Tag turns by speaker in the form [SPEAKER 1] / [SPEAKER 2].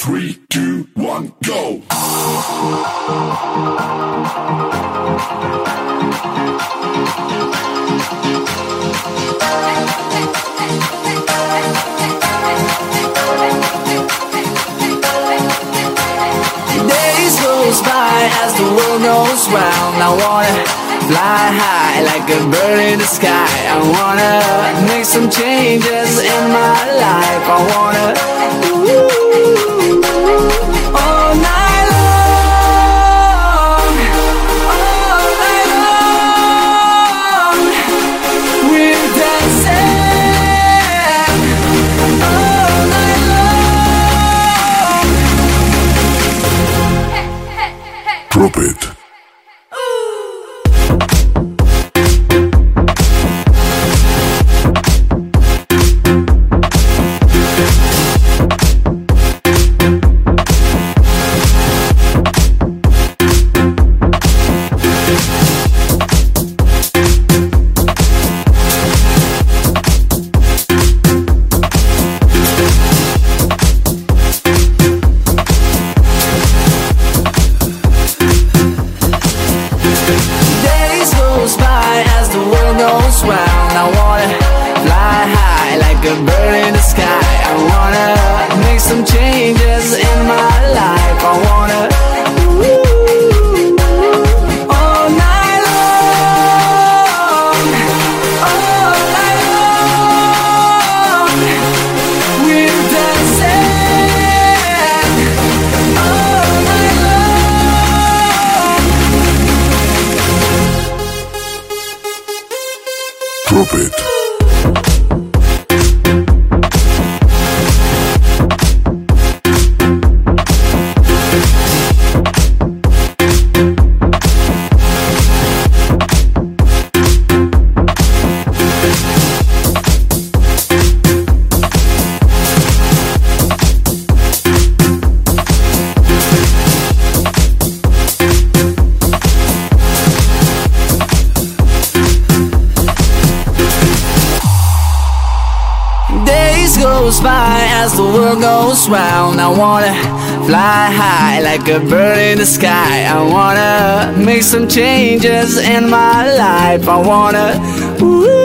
[SPEAKER 1] 3, 2, 1, go!
[SPEAKER 2] Days goes by as the world goes round. I wanna fly high like a bird in the sky. I wanna make some changes in my life. I wanna all night long, all night long. We're dancing all night long.
[SPEAKER 1] Drop it. Round. I wanna fly high like a bird in the sky. I wanna make some changes in my life. I wanna all night long, all night long. We're dancing all night long. Drop it.
[SPEAKER 2] Days goes by as the world goes round. I wanna fly high like a bird in the sky. I wanna make some changes in my life. I wanna